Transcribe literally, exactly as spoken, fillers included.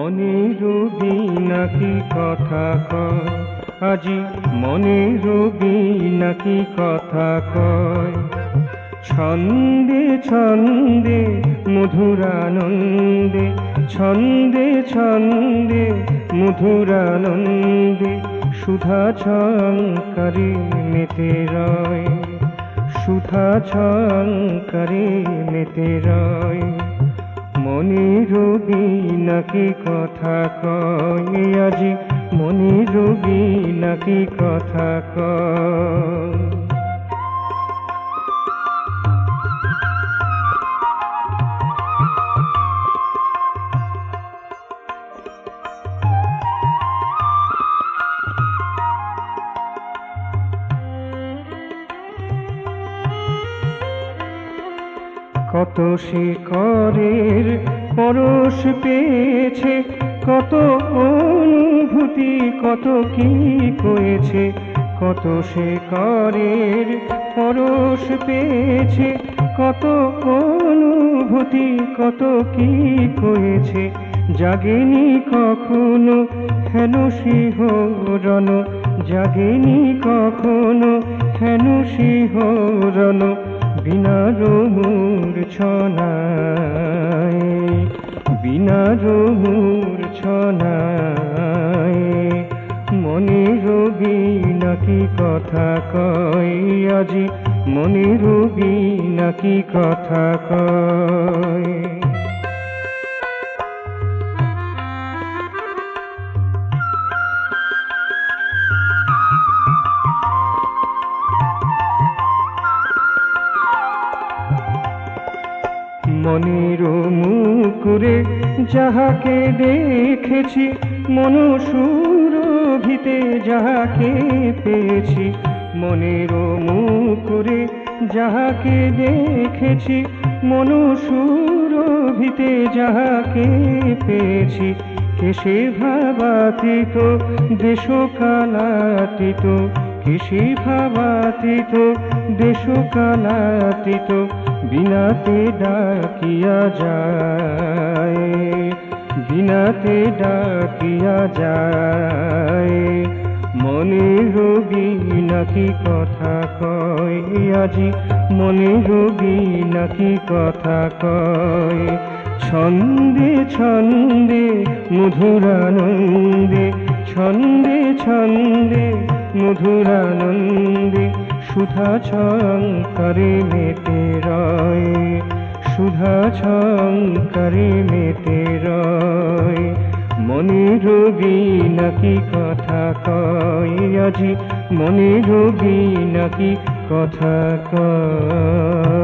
মনের রোগী নাকি কথা কয়, আজি মনের রোগী নাকি কথা কয়। ছন্দে ছন্দে মধুরানন্দে, ছন্দে ছন্দে মধুরানন্দে সুধা ঝংকারে মেতে রয়, সুধা ঝংকারে মেতে রয়। মনের রোগী নাকি কথা কয়, আজি মনের রোগী নাকি কথা কয়। কত শিকরের পরশ পেয়েছে, কত অনুভূতি কত কি কয়েছে। কত শিকরের পরশ পেয়েছে, কত অনুভূতি কত কি কয়েছে। জাগেনি কখনো হেন শিহরণ, জাগেনি কখনো হেন শিহরণ বিনার মূর্ছনায়, বিনার মূর্ছনায়। মনের রোগী নাকি কথা কয়, আজি মনের রোগী নাকি কথা কয়। মনের মুকুরে যাহাকে দেখেছি, মন সুরভিতে যাহাকে পেয়েছি। মনের মুকুরে যাহাকে দেখেছি, মন সুরভিতে যাহাকে পেয়েছি। কেশে ভাবাতীত দেশকালাতীত, কেশে ভাবাতীত দেশকালাতীত বিনাতে ডাকিয়া যায়, বিনাতে ডাকিয়া যায়। মনের রোগী নাকি কথা কয়, আজি মনের রোগী নাকি কথা কয়। ছন্দে ছন্দে মধুরানন্দে, ছন্দে ছন্দে মধুরানন্দে সুধা ঝংকারে মেতে রয়, সুধা ঝংকারে মেতে রয়। মনের রোগী নাকি কথা কয়, আজি মনের রোগী নাকি কথা কয়।